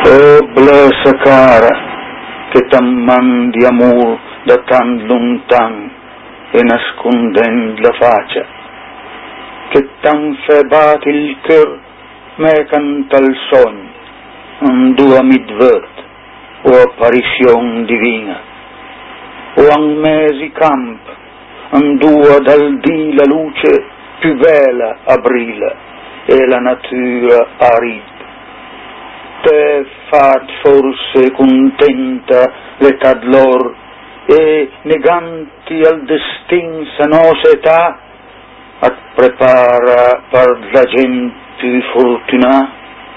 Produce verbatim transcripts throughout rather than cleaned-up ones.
O blessa cara, che t'ammandi amor da tan lontan e nascondendo la faccia, che t'han fe bate il cœur, me canta il sogno, un dua midvert o apparizione divina, o an mesi camp, un dua dal dì la luce più bella abrila e la natura arid. Te fat forse contenta l'età d'lor e neganti al destin sa nostra età at prepara per la gente più fortunà.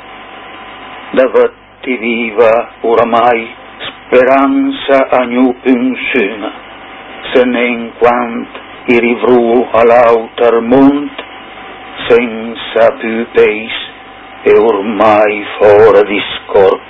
Davatti viva oramai speranza a gnu pensiona, se ne in quant i rivru all'autar mont senza più peis e ormai fuori di scorp.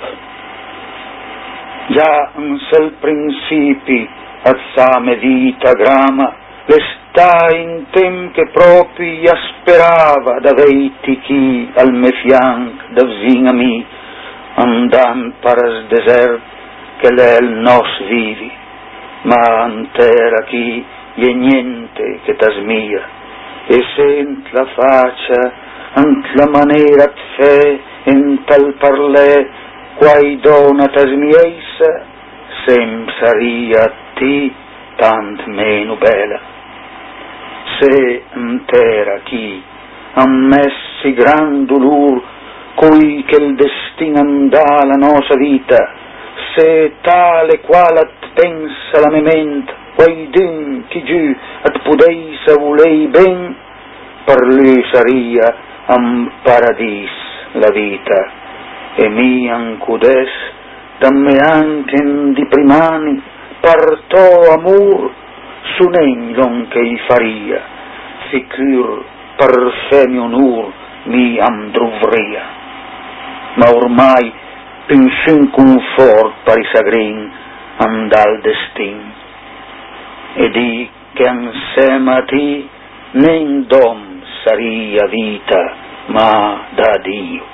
Già un sel principi a sa medita grama le sta in tem che propri asperava da veiti chi al me fianc da vsin a mi andan paras desert che l'el nos vivi, ma antera chi e niente che t'asmia e sent la faccia ant la manera t'fe in tal parlè quai dona t'asmieissa sem saria ti tant meno bella. Se intera chi ammessi gran dolor cui che il destin andà la nostra vita, se tale qual at pensa la ment quai d'un chi giù at pudeisa volei ben, per lui saria am paradis la vita e mi ancudes damme anche di primani parto amor su neglon che i faria sicur per fe mio onur mi am drovria, ma ormai pensun confort per i sagrin andal destin e di che ansema a ti nen dom saria vita ma da Dio.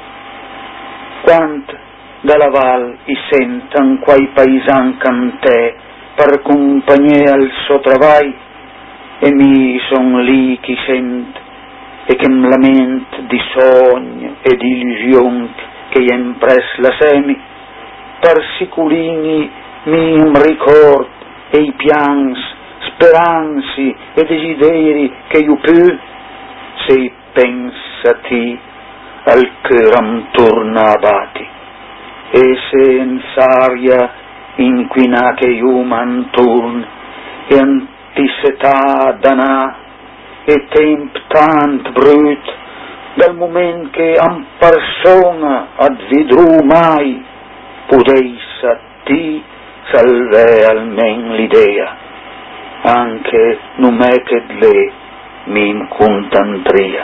Quant dalla val i sentan quai paisan cantè per compagnia al suo travai e mi son lì chi sent e che m lament di sogno e di illusion che impres la semi per siculini mi m ricord e i pians speranzi e desideri che io più se pensati al cœur am torna abati e se in saria inquina che io m'antorn e antisetà danà e temp tant brut dal moment che am persona ad vidru mai pudeissa ti salve almen l'idea anche nume che le mi contantria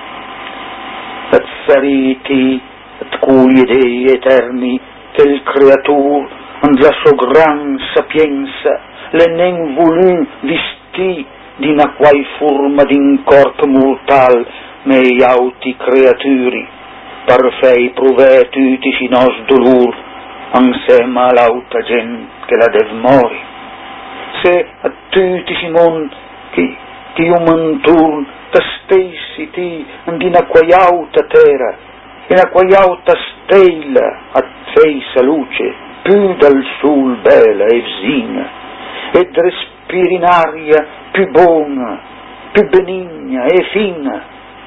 et sariti et cui dei eterni che il creatur and la sua gran sapienza le nen volu visti di una quai forma d'in corp mortal mei auti creaturi per fei provè tutti si nos dolor ansema l'auta gent che la dev mori se a tutti si mon che ti io m'antorn te stessi ti andina quai auta terra e na quai auta stella a fei sa luce più dal sol bella e vsina ed respiri in aria più buona più benigna e fina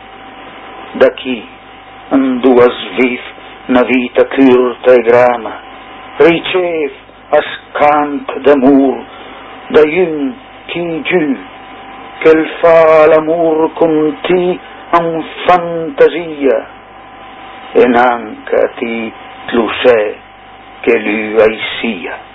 da chi andò a sviv na vita curta e grama ricev a scant d'amor da un chi giù che il fa l'amor con ti an fantasia e nanca ti lo sé che lui ai sia.